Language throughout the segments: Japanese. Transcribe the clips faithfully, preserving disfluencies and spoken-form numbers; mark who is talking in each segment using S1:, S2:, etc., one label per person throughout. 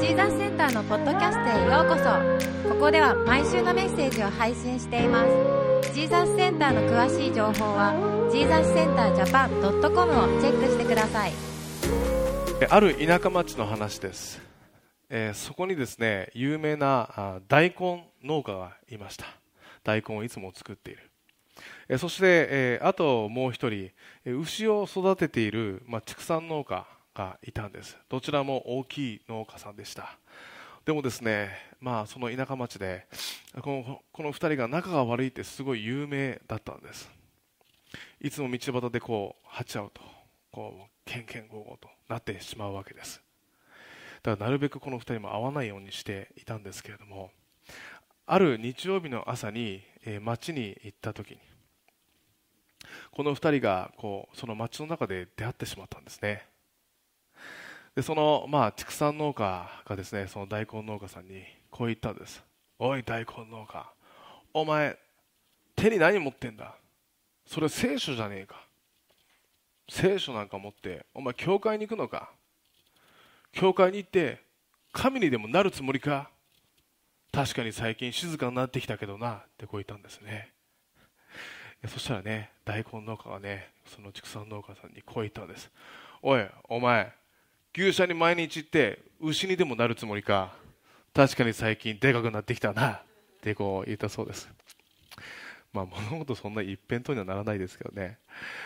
S1: ーザスセンターのポッドキャストへようこそ。ここでは毎週のメッセージを配信しています。ジーザスセンターの詳しい情報は ジーザスセンタージャパンドットコム をチェックしてください。
S2: ある田舎町の話です、えー、そこにですね有名なあ大根農家がいました。大根をいつも作っている、えー、そして、えー、あともう一人、えー、牛を育てている、まあ、畜産農家がいたんです。どちらも大きい農家さんでした。でもですね、まあ、その田舎町でこの、このふたりが仲が悪いってすごい有名だったんです。いつも道端でこう鉢合うとこうケンケンゴーゴーとなってしまうわけです。だからなるべくこのふたりも会わないようにしていたんですけれども、ある日曜日の朝に、えー、町に行った時にこのふたりがこうその町の中で出会ってしまったんですね。でその、まあ、畜産農家がですねその大根農家さんにこう言ったんです。おい大根農家、お前手に何持ってんだ。それ聖書じゃねえか。聖書なんか持ってお前教会に行くのか。教会に行って神にでもなるつもりか。確かに最近静かになってきたけどなってこう言ったんですね。そしたらね大根農家がねその畜産農家さんにこう言ったんです。おいお前牛舎に毎日行って牛にでもなるつもりか。確かに最近でかくなってきたなってこう言ったそうです。まあ物事そんな一辺倒にはならないですけどね。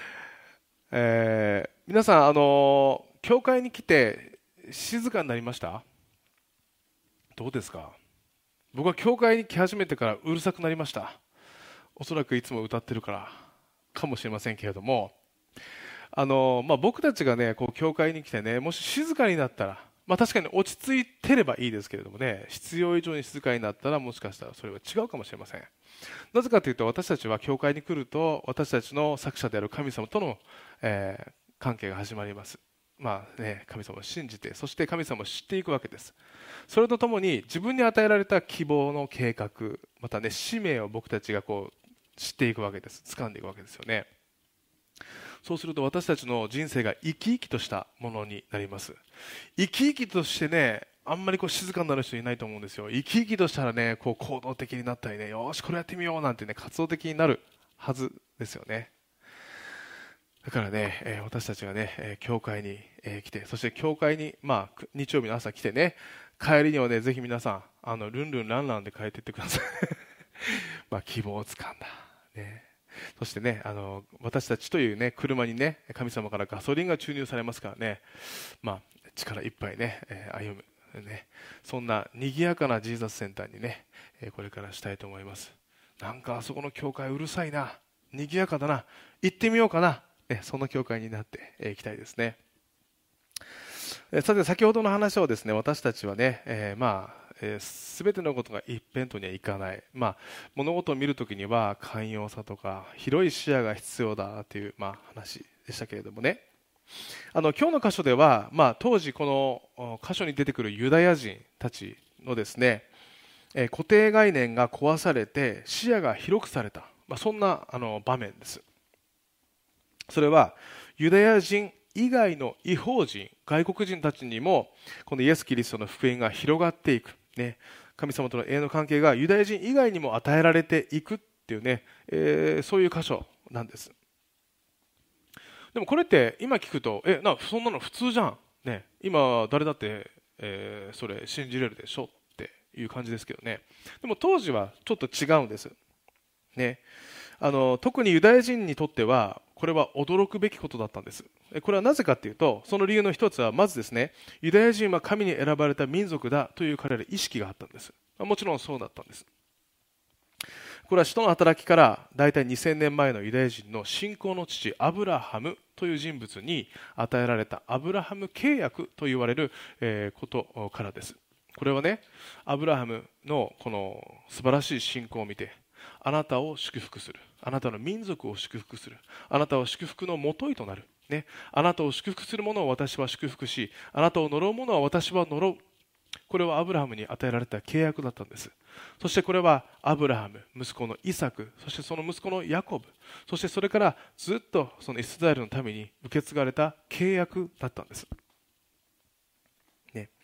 S2: えー、皆さんあのー、教会に来て静かになりました？どうですか？僕は教会に来始めてからうるさくなりました。おそらくいつも歌ってるからかもしれませんけれども、あのまあ、僕たちがねこう教会に来てねもし静かになったら、まあ、確かに落ち着いてればいいですけれどもね、必要以上に静かになったらもしかしたらそれは違うかもしれません。なぜかというと私たちは教会に来ると私たちの作者である神様との、えー、関係が始まります。まあね、神様を信じてそして神様を知っていくわけです。それとともに自分に与えられた希望の計画またね使命を僕たちがこう知っていくわけです。掴んでいくわけですよね。そうすると私たちの人生が生き生きとしたものになります。生き生きとしてねあんまりこう静かになる人いないと思うんですよ。生き生きとしたらねこう行動的になったりね、よしこれやってみようなんてね活動的になるはずですよね。だからね、えー、私たちがね、えー、教会に、えー、来て、そして教会に、まあ、日曜日の朝来てね、帰りにはねぜひ皆さんあのルンルンランランで帰っていってくださいまあ希望をつかんだ、ね、そしてねあの私たちという、ね、車にね神様からガソリンが注入されますからね、まあ、力いっぱいね、えー、歩む、ね、そんな賑やかなジーザスセンターにね、えー、これからしたいと思います。なんかあそこの教会うるさいな、賑やかだな、行ってみようかな、ね、その教会になってい、えー、きたいですね。さて先ほどの話をですね私たちはね、えー、まあえー、全てのことが一辺倒にはいかない、まあ、物事を見るときには寛容さとか広い視野が必要だという、まあ、話でしたけれどもね、あの今日の箇所では、まあ、当時この箇所に出てくるユダヤ人たちのですね、えー、固定概念が壊されて視野が広くされた、まあ、そんなあの場面です。それはユダヤ人以外の異邦人、外国人たちにもこのイエス・キリストの福音が広がっていく、ね、神様との永遠の関係がユダヤ人以外にも与えられていくっていうね、えー、そういう箇所なんです。でもこれって今聞くとえなそんなの普通じゃん、ね、今誰だって、えー、それ信じれるでしょっていう感じですけどね。でも当時はちょっと違うんです、ね、あの特にユダヤ人にとってはこれは驚くべきことだったんです。これはなぜかというとその理由の一つはまずですね、ユダヤ人は神に選ばれた民族だという彼ら意識があったんです。もちろんそうだったんです。これは使徒の働きからだいたいにせんねんまえのユダヤ人の信仰の父アブラハムという人物に与えられたアブラハム契約と言われることからです。これはねアブラハムのこの素晴らしい信仰を見てあなたを祝福する、あなたの民族を祝福する、あなたは祝福のもといとなる、ね、あなたを祝福する者を私は祝福し、あなたを呪う者は私は呪う。これはアブラハムに与えられた契約だったんです。そしてこれはアブラハム、息子のイサク、そしてその息子のヤコブ、そしてそれからずっとそのイスラエルのために受け継がれた契約だったんです、ね、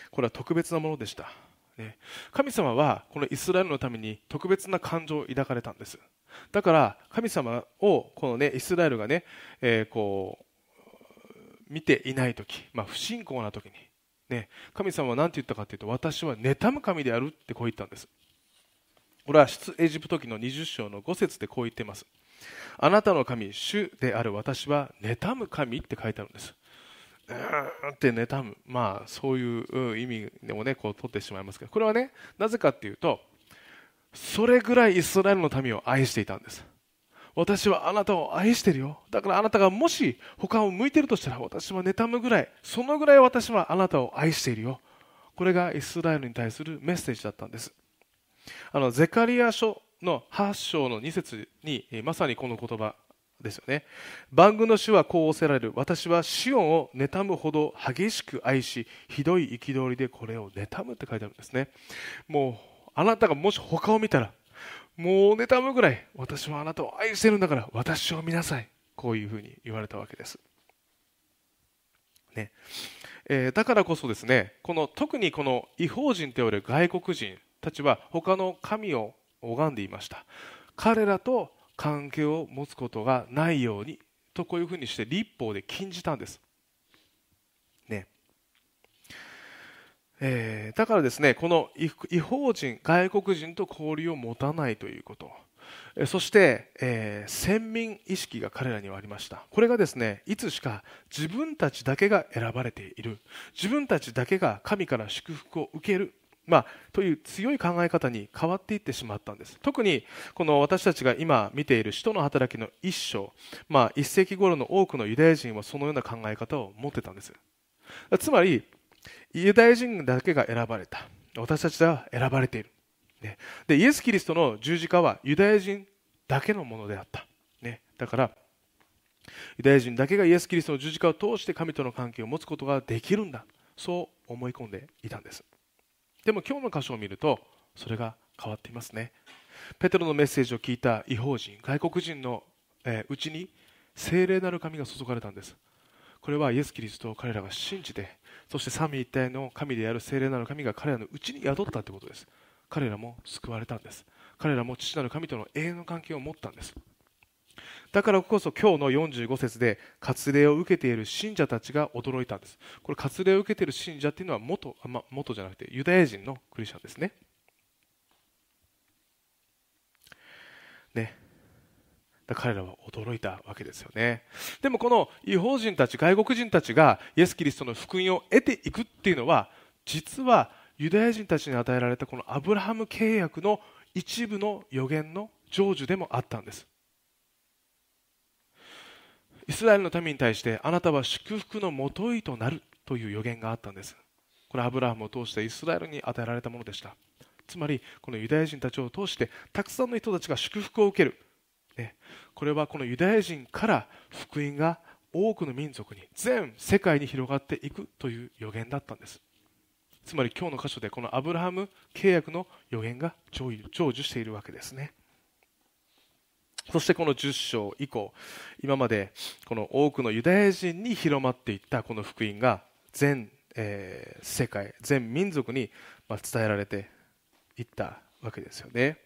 S2: これは特別なものでした、ね、神様はこのイスラエルのために特別な感情を抱かれたんです。だから神様をこの、ね、イスラエルがね、えー、こう見ていないとき、まあ、不信仰なときに、ね、神様は何て言ったかというと、私は妬む神であるってこう言ったんです。これは出エジプト記のにじゅっ章のご節でこう言っています。あなたの神、主である私は妬む神って書いてあるんです。うーんって妬む、まあそういう意味でもね、こう取ってしまいますけど、これはね、なぜかっていうと、それぐらいイスラエルの民を愛していたんです。私はあなたを愛してるよ。だからあなたがもし他を向いているとしたら、私は妬むぐらい、そのぐらい私はあなたを愛しているよ。これがイスラエルに対するメッセージだったんです。あのゼカリア書のはち章のに節にまさにこの言葉ですよね。万軍の主はこう仰せられる。私はシオンを妬むほど激しく愛し、ひどい憤りでこれを妬むって書いてあるんですね。もうあなたがもし他を見たら、もう妬むぐらい、私はあなたを愛しているんだから私を見なさい、こういうふうに言われたわけです、ねえー、だからこそですね、この特にこの異邦人といわれる外国人たちは他の神を拝んでいました。彼らと関係を持つことがないようにと、こういうふうにして律法で禁じたんです、ねえー、だからですね、この異邦人、外国人と交流を持たないということ、そして、えー、先民意識が彼らにはありました。これがですね、いつしか自分たちだけが選ばれている、自分たちだけが神から祝福を受ける、まあ、という強い考え方に変わっていってしまったんです。特にこの私たちが今見ている使徒の働きの一章、まあ、いっ世紀頃の多くのユダヤ人はそのような考え方を持ってたんです。つまりユダヤ人だけが選ばれた、私たちは選ばれている、ね、でイエス・キリストの十字架はユダヤ人だけのものであった、ね、だからユダヤ人だけがイエス・キリストの十字架を通して神との関係を持つことができるんだ、そう思い込んでいたんです。でも今日の箇所を見るとそれが変わっていますね。ペテロのメッセージを聞いた異邦人、外国人のうちに聖霊なる神が注がれたんです。これはイエス・キリストを彼らが信じて、そして三位一体の神である聖霊なる神が彼らのうちに宿ったということです。彼らも救われたんです。彼らも父なる神との永遠の関係を持ったんです。だからこそ今日のよんじゅうご節で割礼を受けている信者たちが驚いたんです。これ割礼を受けている信者っていうのは元、ま、元じゃなくてユダヤ人のクリスチャンですね。ね。だから彼らは驚いたわけですよね。でもこの異邦人たち、外国人たちがイエス・キリストの福音を得ていくっていうのは、実はユダヤ人たちに与えられたこのアブラハム契約の一部の予言の成就でもあったんです。イスラエルの民に対して、あなたは祝福のもといとなるという予言があったんです。これはアブラハムを通してイスラエルに与えられたものでした。つまりこのユダヤ人たちを通してたくさんの人たちが祝福を受ける、ね、これはこのユダヤ人から福音が多くの民族に、全世界に広がっていくという予言だったんです。つまり今日の箇所でこのアブラハム契約の予言が成就しているわけですね。そしてこのじゅっ章以降、今までこの多くのユダヤ人に広まっていったこの福音が全、えー、世界、全民族に伝えられていったわけですよね。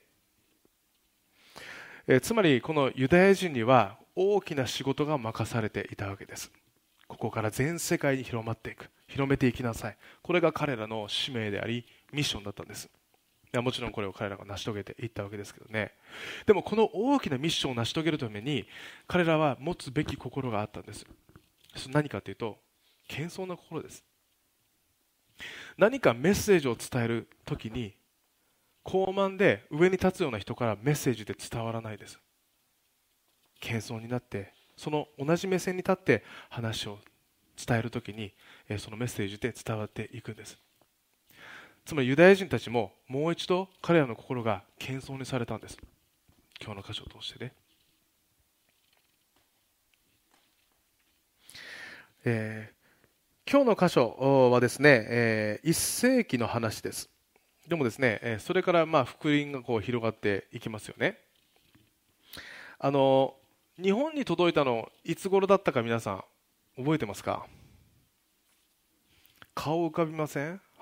S2: えー、つまりこのユダヤ人には大きな仕事が任されていたわけです。ここから全世界に広まっていく、広めていきなさい、これが彼らの使命でありミッションだったんです。いやもちろんこれを彼らが成し遂げていったわけですけどね。でもこの大きなミッションを成し遂げるために彼らは持つべき心があったんです。何かというと謙遜な心です。何かメッセージを伝えるときに高慢で上に立つような人からメッセージで伝わらないです。謙遜になってその同じ目線に立って話を伝えるときにそのメッセージで伝わっていくんです。つまりユダヤ人たちももう一度彼らの心が謙遜にされたんです。今日の箇所を通してね、えー、今日の箇所はですね、えー、いっ世紀の話です。でもですね、それからまあ福音がこう広がっていきますよね。あの日本に届いたのいつ頃だったか皆さん覚えてますか？顔浮かびません？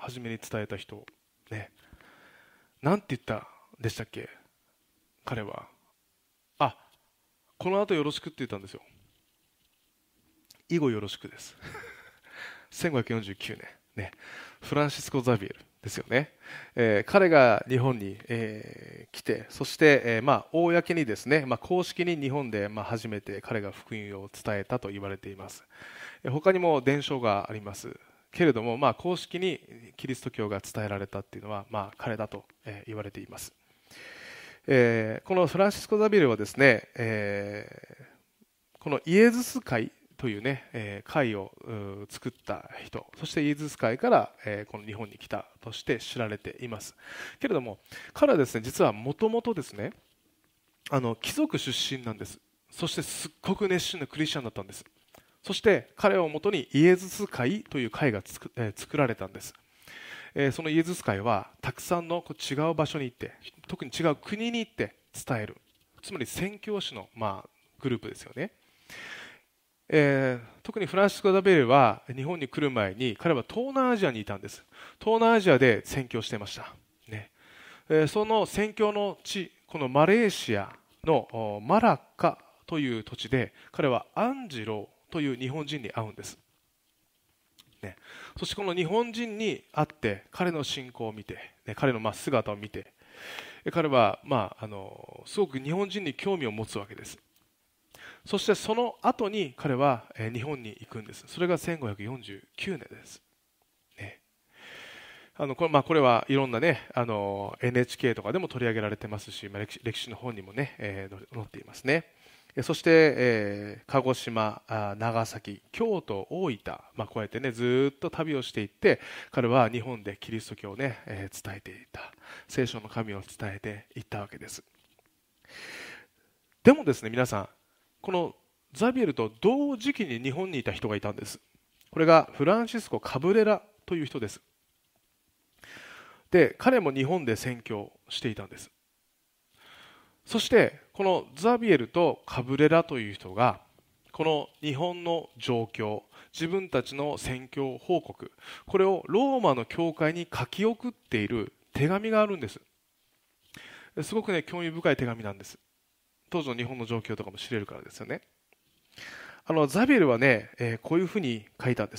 S2: 初めに伝えた人ね、なんて言ったでしたっけ。彼はあこの後よろしくって言ったんですよ。以後よろしくですせんごひゃくよんじゅうきゅうねんね、フランシスコ・ザビエルですよね。えー、彼が日本に、えー、来て、そして、えーまあ、公にですね、まあ、公式に日本で、まあ、初めて彼が福音を伝えたと言われています。えー、他にも伝承がありますけれども、まあ、公式にキリスト教が伝えられたっていうのは、まあ、彼だと、えー、言われています。えー、このフランシスコ・ザビエルはですね、えー、このイエズス会というね、えー、会を作った人、そしてイエズス会から、えー、この日本に来たとして知られていますけれども、彼はですね、実はもともとですね、あの貴族出身なんです。そしてすっごく熱心なクリスチャンだったんです。そして彼をもとにイエズス会という会がつく、えー、作られたんです。えー、そのイエズス会はたくさんの違う場所に行って、特に違う国に行って伝える、つまり宣教師の、まあ、グループですよね。えー、特にフランシスコ・ザビエルは日本に来る前に彼は東南アジアにいたんです。東南アジアで宣教していました、ね。えー、その宣教の地、このマレーシアのマラッカという土地で彼はアンジローという日本人に会うんです、ね。そしてこの日本人に会って彼の信仰を見て、ね、彼のまあ姿を見て、彼は、まあ、あのすごく日本人に興味を持つわけです。そしてその後に彼は日本に行くんです。それがせんごひゃくよんじゅうきゅうねんです、ね。あのこれまあ、これはいろんな、ね、あの エヌエイチケー とかでも取り上げられてますし、まあ、歴史、歴史の本にも、ねえー、載っていますね。そして、えー、鹿児島、長崎、京都、大分、まあ、こうやって、ね、ずっと旅をしていって、彼は日本でキリスト教を、ねえー、伝えていた、聖書の神を伝えていったわけです。でもですね、皆さん、このザビエルと同時期に日本にいた人がいたんです。これがフランシスコ・カブレラという人です。で、彼も日本で宣教していたんです。そしてこのザビエルとカブレラという人がこの日本の状況、自分たちの宣教報告、これをローマの教会に書き送っている手紙があるんです。すごくね、興味深い手紙なんです。当時の日本の状況とかも知れるからですよね。あのザビエルはね、えー、こういうふうに書いたんです。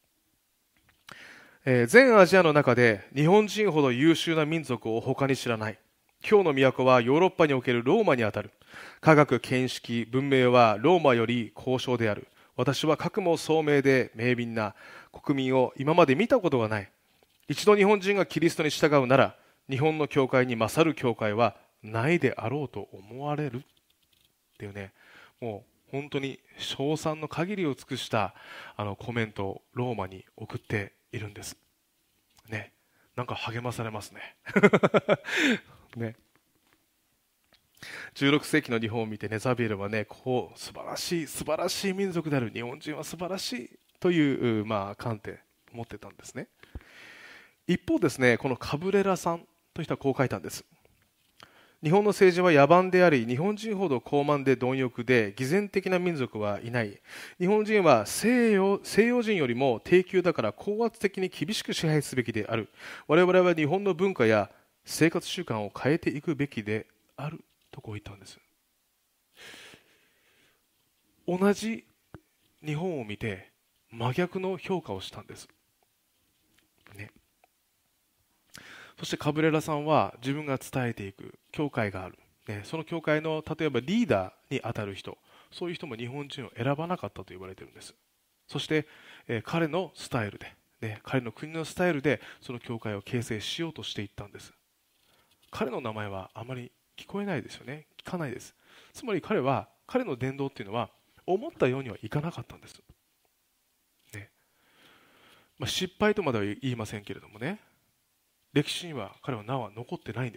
S2: えー、全アジアの中で日本人ほど優秀な民族を他に知らない。今日の都はヨーロッパにおけるローマにあたる。科学、見識、文明はローマより高尚である。私はかくも聡明で明敏な国民を今まで見たことがない。一度日本人がキリストに従うなら、日本の教会に勝る教会はないであろうと思われるっていうね、もう本当に称賛の限りを尽くしたあのコメントをローマに送っているんですね。なんか励まされますねね、じゅうろくせいきの日本を見てね、ザビエルはね、こう素晴らしい素晴らしい民族である、日本人は素晴らしいという、まあ、観点を持ってたんですね。一方ですね、このカブレラさんという人はこう書いたんです。日本の政治は野蛮であり、日本人ほど高慢で貪欲で偽善的な民族はいない。日本人は西洋、西洋人よりも低級だから高圧的に厳しく支配すべきである。我々は日本の文化や生活習慣を変えていくべきであるとこう言ったんです。同じ日本を見て真逆の評価をしたんです、ね。そしてカブレラさんは自分が伝えていく教会がある、ね、その教会の例えばリーダーに当たる人、そういう人も日本人を選ばなかったと言われているんです。そして、えー、彼のスタイルで、ね、彼の国のスタイルでその教会を形成しようとしていったんです。彼の名前はあまり聞こえないですよね。聞かないです。つまり彼は、彼の伝道っていうのは思ったようにはいかなかったんです、ね。まあ、失敗とまでは言いませんけれどもね、歴史には彼は名は残ってないんです。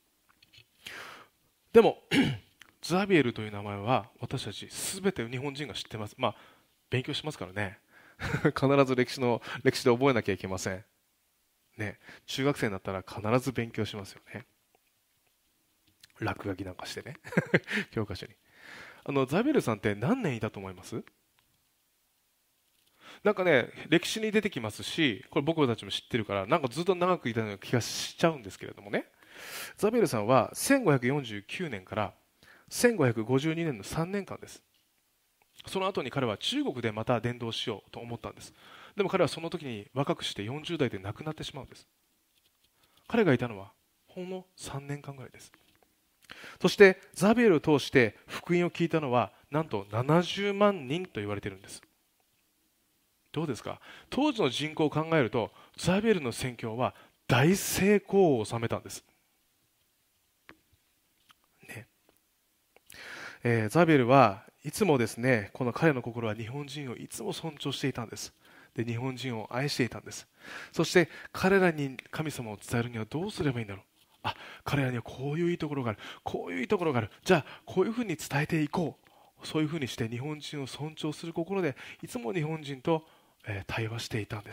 S2: でもザビエルという名前は私たち全て日本人が知ってます。まあ勉強しますからね必ず歴史の歴史で覚えなきゃいけませんね。中学生になったら必ず勉強しますよね。落書きなんかしてね教科書に。あのザビエルさんって何年いたと思います？ なんかね、歴史に出てきますし、これ僕たちも知ってるから、なんかずっと長くいたような気がしちゃうんですけれどもね、ザビエルさんはせんごひゃくよんじゅうきゅうねんからせんごひゃくごじゅうにねんのさんねんかんです。その後に彼は中国でまた伝道しようと思ったんです。でも彼はその時に若くしてよんじゅうだいで亡くなってしまうんです。彼がいたのはほんのさんねんかんぐらいです。そしてザビエルを通して福音を聞いたのはなんとななじゅうまんにんと言われているんです。どうですか？当時の人口を考えるとザビエルの宣教は大成功を収めたんです、ねえーザビエルはいつもですね、この彼の心は日本人をいつも尊重していたんです。で、日本人を愛していたんです。そして彼らに神様を伝えるにはどうすればいいんだろう。あ、彼らにはこういういいところがある、こういういいところがある、じゃあこういうふうに伝えていこう。そういうふうにして日本人を尊重する心でいつも日本人と、えー対話していたんです。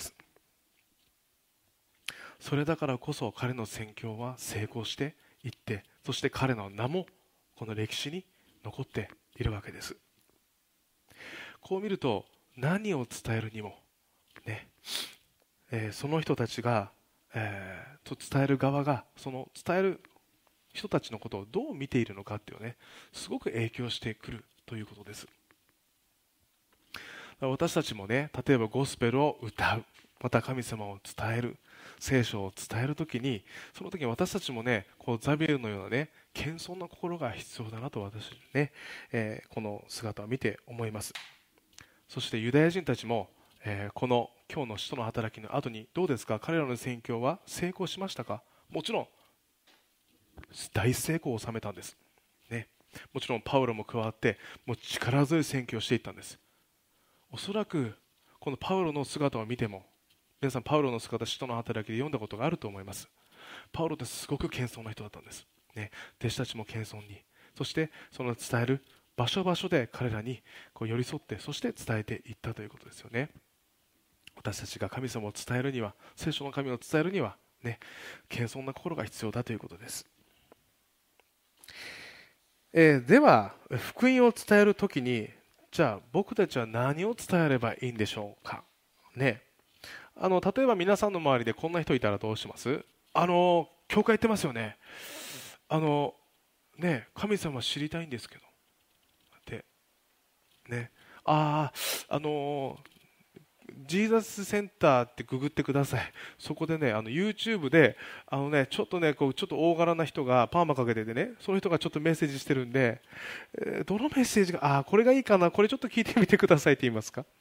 S2: それだからこそ彼の宣教は成功していって、そして彼の名もこの歴史に残っているわけです。こう見ると何を伝えるにも、ねえーその人たちが、えーと伝える側がその伝える人たちのことをどう見ているのかっていうね、すごく影響してくるということです。私たちもね、例えばゴスペルを歌う、また神様を伝える、聖書を伝えるときに、その時に私たちもね、こうザビエルのようなね、謙遜な心が必要だなと私ね、えーこの姿を見て思います。そしてユダヤ人たちも、えーこの今日の使徒の働きの後にどうですか、彼らの宣教は成功しましたか？もちろん大成功を収めたんです、ね、もちろんパウロも加わってもう力強い宣教をしていったんです。おそらくこのパウロの姿を見ても、皆さんパウロの姿、使徒の働きで読んだことがあると思います。パウロってすごく謙遜な人だったんです、ね、弟子たちも謙遜に、そしてその伝える場所場所で彼らにこう寄り添って、そして伝えていったということですよね。私たちが神様を伝えるには、聖書の神を伝えるには、ね、謙遜な心が必要だということです。えーでは福音を伝えるときに、じゃあ僕たちは何を伝えればいいんでしょうか、ね、あの例えば皆さんの周りでこんな人いたらどうします？あの教会行ってますよね、あのね、神様知りたいんですけどってね、ああ、あのジーザスセンターってググってください。そこでね、あの YouTube であのね、ちょっとね、こうちょっと大柄な人がパーマかけててね、その人がちょっとメッセージしてるんで、えーどのメッセージが、ああこれがいいかな、これちょっと聞いてみてくださいって言いますか。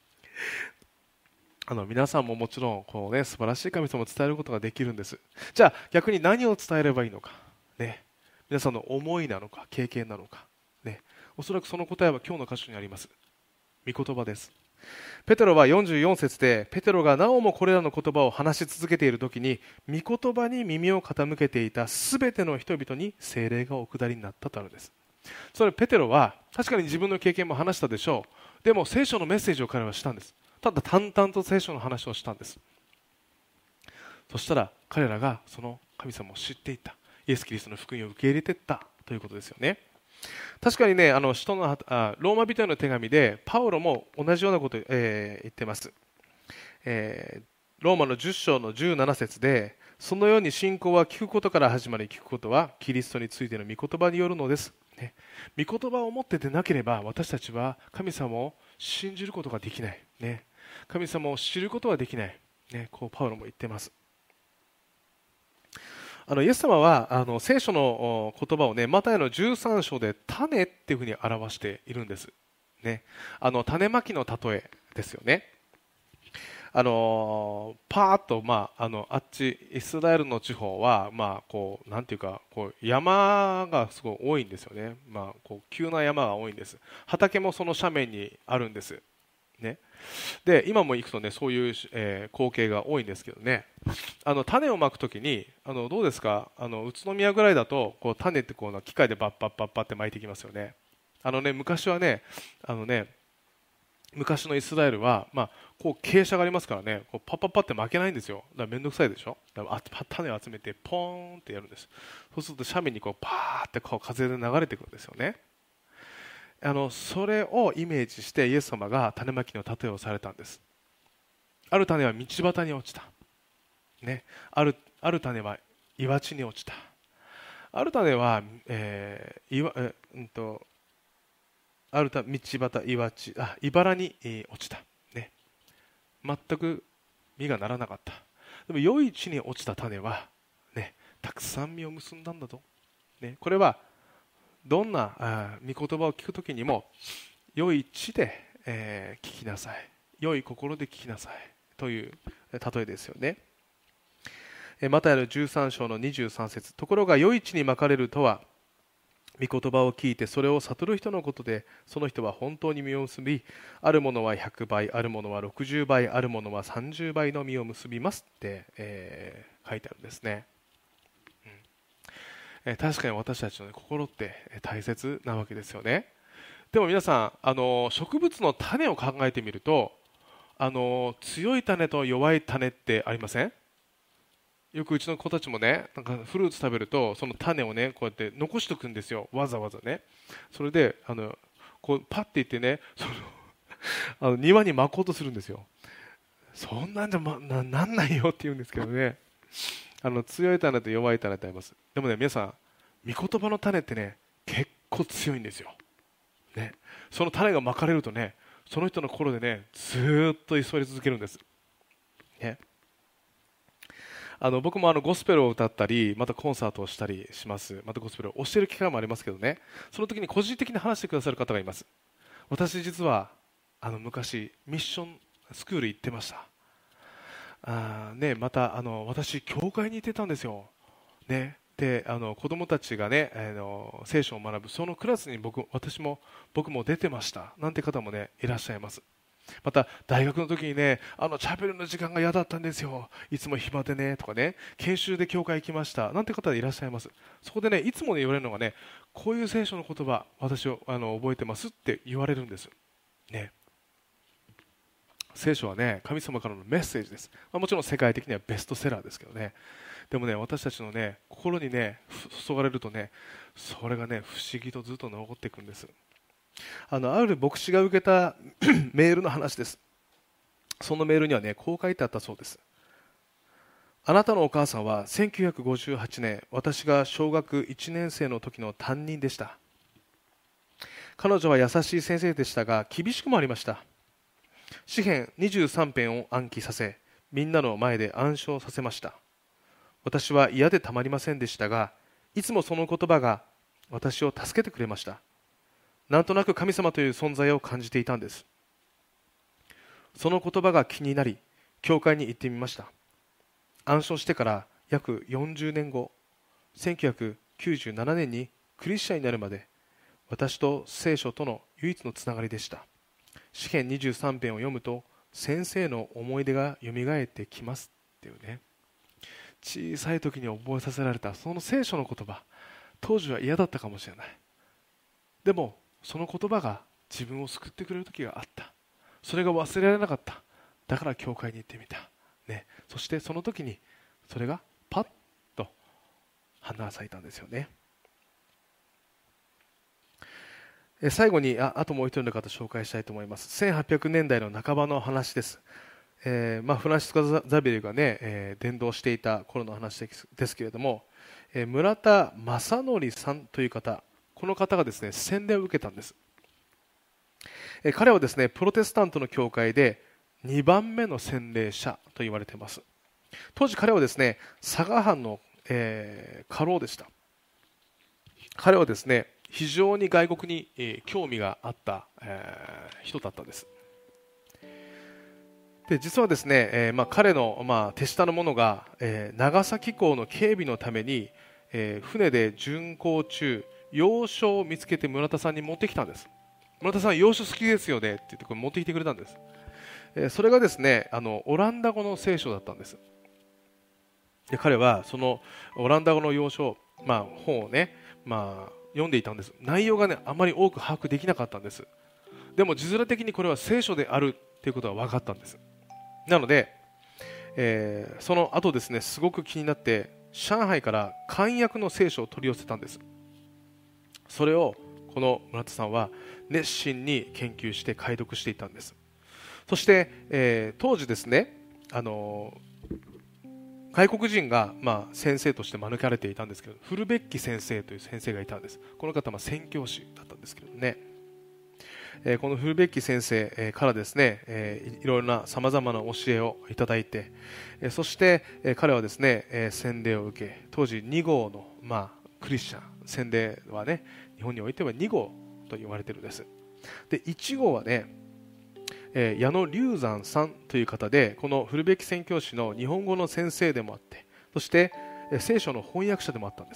S2: あの皆さんももちろんこう、ね、素晴らしい神様を伝えることができるんです。じゃあ逆に何を伝えればいいのか、ね、皆さんの思いなのか経験なのか、ね、おそらくその答えは今日の箇所にあります。御言葉です。ペテロはよんじゅうよん節で、ペテロがなおもこれらの言葉を話し続けている時に、御言葉に耳を傾けていたすべての人々に聖霊がお下りになったとあるんです。それペテロは確かに自分の経験も話したでしょう。でも聖書のメッセージを彼はしたんです。ただ淡々と聖書の話をしたんです。そしたら彼らがその神様を知っていった、イエス・キリストの福音を受け入れていったということですよね。確かにね、あの使徒のあローマ人への手紙でパウロも同じようなことを、えー言ってます、えーローマのじゅっ章のじゅうなな節で、そのように信仰は聞くことから始まり、聞くことはキリストについての御言葉によるのです、ね、御言葉を持ってでなければ私たちは神様を信じることができない、ね、神様を知ることはできない、ね、こうパウロも言ってます。あのイエス様はあの聖書の言葉をね、マタイのじゅうさん章で種っていうふうに表しているんです、ね、あの種まきの例えですよね。あのパーッと、まあ、あのあっちイスラエルの地方は、まあ、こうなんていうかこう山がすごい多いんですよね、まあ、こう急な山が多いんです。畑もその斜面にあるんです、ね、で今も行くとねそういう、えー光景が多いんですけどね、あの種をまくときにあのどうですか、あの宇都宮ぐらいだとこう種ってこう機械でバッバッバッバッって巻いてきますよね。あのね昔はねあのね昔のイスラエルは、まあ、こう傾斜がありますからね、こうパッパッパって負けないんですよ。だからめんどくさいでしょ。だからあ種を集めてポーンってやるんです。そうすると斜面にこうパーってこう風で流れていくんですよね。あのそれをイメージしてイエス様が種まきの例えをされたんです。 ある種は道端に落ちた、ね、ある、ある種は岩地に落ちた、ある種は、えー岩えーうんとあるた道端岩地あ茨に、えー落ちた、ね、全く実がならなかった。でも良い地に落ちた種は、ね、たくさん実を結んだんだと、ね、これはどんなあ御言葉を聞くときにも良い地で、えー聞きなさい、良い心で聞きなさいという例えですよね。マタイのじゅうさん章のにじゅうさん節、ところが良い地にまかれるとは、御言葉を聞いてそれを悟る人のことで、その人は本当に実を結び、あるものはひゃくばい、あるものはろくじゅうばい、あるものはさんじゅうばいの実を結びますって、えー書いてあるんですね、うんえー確かに私たちの、ね、心って大切なわけですよね。でも皆さん、あの植物の種を考えてみると、あの強い種と弱い種ってありません？よくうちの子たちもね、なんかフルーツ食べるとその種をねこうやって残しておくんですよ、わざわざね。それであのこうパッていってね、そのあの庭に巻こうとするんですよ。そんなんじゃ、ま、な, なんないよって言うんですけどね。あの強い種と弱い種ってあります。でもね皆さん、御言葉の種ってね結構強いんですよ、ね、その種が巻かれるとね、その人の心でねずーっと居座り続けるんです、ね。あの僕もあのゴスペルを歌ったり、またコンサートをしたりします。またゴスペルを教える機会もありますけどね、その時に個人的に話してくださる方がいます。私実はあの昔ミッションスクール行ってました。あ、ね、またあの私教会に行ってたんですよ、ね、であの子供たちがねあの聖書を学ぶそのクラスに僕私も僕も出てましたなんて方もねいらっしゃいます。また大学の時にね、あのチャペルの時間が嫌だったんですよ、いつも暇でねとかね、研修で教会行きましたなんて方いらっしゃいます。そこでねいつも言われるのがね、こういう聖書の言葉私をあの覚えてますって言われるんです、ね。聖書はね神様からのメッセージです、まあ、もちろん世界的にはベストセラーですけどね。でもね私たちのね心にね注がれるとね、それがね不思議とずっと残っていくんです。あのある牧師が受けたメールの話です。そのメールにはねこう書いてあったそうです。あなたのお母さんはせんきゅうひゃくごじゅうはちねん、私が小学いちねん生の時の担任でした。彼女は優しい先生でしたが厳しくもありました。詩編にじゅうさん編を暗記させ、みんなの前で暗唱させました。私は嫌でたまりませんでしたが、いつもその言葉が私を助けてくれました。なんとなく神様という存在を感じていたんです。その言葉が気になり、教会に行ってみました。暗唱してから約よんじゅうねんご、せんきゅうひゃくきゅうじゅうななねんにクリスチャンになるまで、私と聖書との唯一のつながりでした。詩編にじゅうさん編を読むと、先生の思い出がよみがえってきますっていうね。小さい時に覚えさせられたその聖書の言葉、当時は嫌だったかもしれない。でもその言葉が自分を救ってくれる時があった。それが忘れられなかった。だから教会に行ってみた、ね、そしてその時にそれがパッと花が咲いたんですよね。え最後に あ, あともう一人の方紹介したいと思います。せんはっぴゃくねんだいの半ばの話です。えーまあ、フランシスコ・ザビエルが、ねえー、伝道していた頃の話ですけれども、えー、村田正則さんという方、この方がですね洗礼を受けたんです。えー、彼はですねプロテスタントの教会でにばんめの洗礼者と言われています。当時彼はですね佐賀藩の、えー、家老でした。彼はですね非常に外国に、えー、興味があった、えー、人だったんです。で実はですね、えーまあ、彼の、まあ、手下の者が、えー、長崎港の警備のために、えー、船で巡航中、洋書を見つけて村田さんに持ってきたんです。村田さん、洋書好きですよねって言ってこれ持ってきてくれたんです。えー、それがですねあのオランダ語の聖書だったんです。で彼はそのオランダ語の洋書、まあ、本をね、まあ、読んでいたんです。内容がねあまり多く把握できなかったんです。でも字面的にこれは聖書であるということは分かったんです。なので、えー、その後ですねすごく気になって上海から漢訳の聖書を取り寄せたんです。それをこの村田さんは熱心に研究して解読していたんです。そして、えー、当時ですねあの外国人が、まあ、先生として招かれていたんですけど、フルベッキ先生という先生がいたんです。この方は宣教師だったんですけどね、えー、このフルベッキ先生、えー、からですね、えー、いろいろなさまざまな教えをいただいて、えー、そして、えー、彼はですね、えー、洗礼を受け、当時に号の、まあ、クリスチャン、洗礼はね、日本においてはに号と言われているんです。で、いち号はね、えー、矢野龍山さんという方で、このフルベッキ宣教師の日本語の先生でもあって、そして、えー、聖書の翻訳者でもあったんです。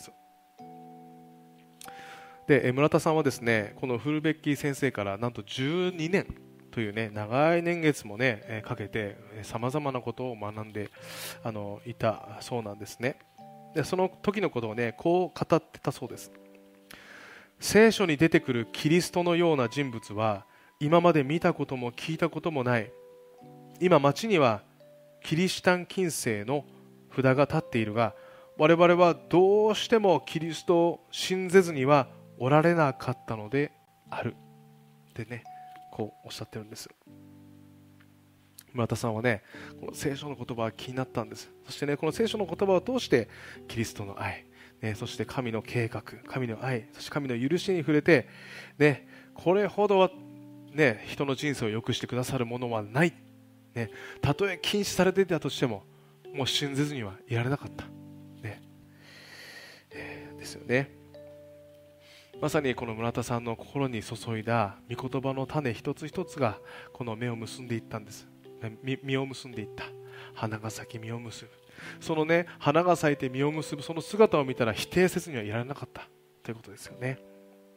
S2: で、えー、村田さんはですね、このフルベッキ先生からなんとじゅうにねんというね、長い年月もね、えー、かけてさまざまなことを学んであのいたそうなんですね。で、その時のことをね、こう語ってたそうです。聖書に出てくるキリストのような人物は今まで見たことも聞いたこともない。今街にはキリシタン禁制の札が立っているが、我々はどうしてもキリストを信ぜずにはおられなかったのであるってね、こうおっしゃってるんです。村田さんはね、この聖書の言葉は気になったんです。そしてね、この聖書の言葉を通してキリストの愛、ね、そして神の計画、神の愛、そして神の許しに触れて、ね、これほどはね、人の人生を良くしてくださるものはない、ね、たとえ禁止されていたとしても、もう信ぜずにはいられなかった、ねえー、ですよね。まさにこの村田さんの心に注いだ御言葉の種一つ一つがこの芽を結んでいったんです。実を結んでいった。花が咲き実を結ぶ、そのね、花が咲いて実を結ぶその姿を見たら否定せずにはいられなかったということですよね。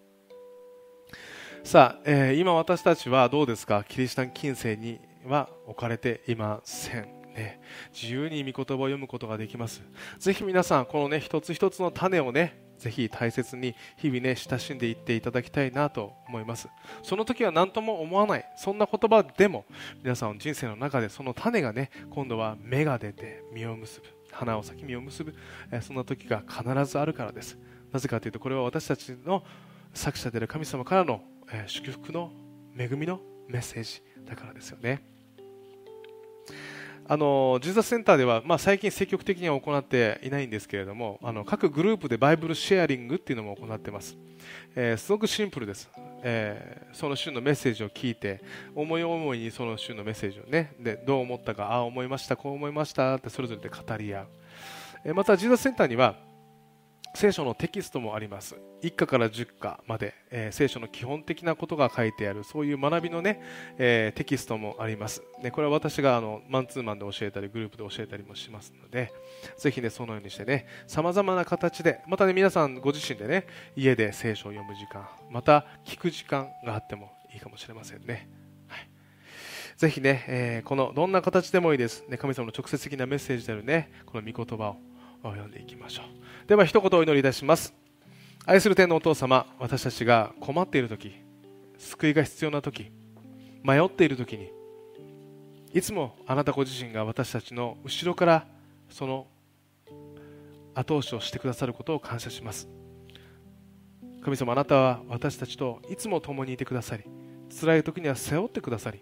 S2: さあ、えー、今私たちはどうですか。キリシタン禁制には置かれていません、ね、自由に御言葉を読むことができます。ぜひ皆さんこのね、一つ一つの種をね、ぜひ大切に日々ね、親しんでいっていただきたいなと思います。その時は何とも思わない、そんな言葉でも皆さんの人生の中でその種がね、今度は芽が出て実を結ぶ、花を咲き実を結ぶ、えー、そんな時が必ずあるからです。なぜかというと、これは私たちの作者である神様からのえー、祝福の恵みのメッセージだからですよね。あのジーザスセンターでは、まあ、最近積極的には行っていないんですけれども、あの各グループでバイブルシェアリングっていうのも行っています。えー、すごくシンプルです。えー、その週のメッセージを聞いて、思い思いにその週のメッセージをね、でどう思ったか、ああ思いました、こう思いましたってそれぞれで語り合う。えー、またジーザスセンターには聖書のテキストもあります。いっかからじゅっかまで、えー、聖書の基本的なことが書いてある、そういう学びのね、えー、テキストもあります、ね、これは私があのマンツーマンで教えたりグループで教えたりもしますので、ぜひね、そのようにしてね、さまざまな形で、またね、皆さんご自身でね、家で聖書を読む時間、また聞く時間があってもいいかもしれませんね。はい、ぜひね、えー、このどんな形でもいいです、ね、神様の直接的なメッセージであるね、この御言葉を読んでいきましょう。では一言お祈りいたします。愛する天のお父様、私たちが困っているとき、救いが必要なとき、迷っているときに、いつもあなたご自身が私たちの後ろからその後押しをしてくださることを感謝します。神様、あなたは私たちといつも共にいてくださり、辛いときには背負ってくださり、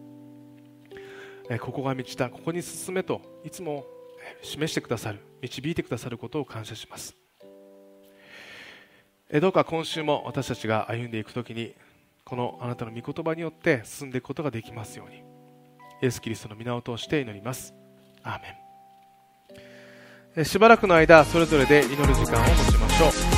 S2: ここが道だ、ここに進めといつも示してくださる、導いてくださることを感謝します。どうか今週も私たちが歩んでいくときに、このあなたの御言葉によって進んでいくことができますように、イエス・キリストの皆を通して祈ります。アーメン。しばらくの間それぞれで祈る時間を持ちましょう。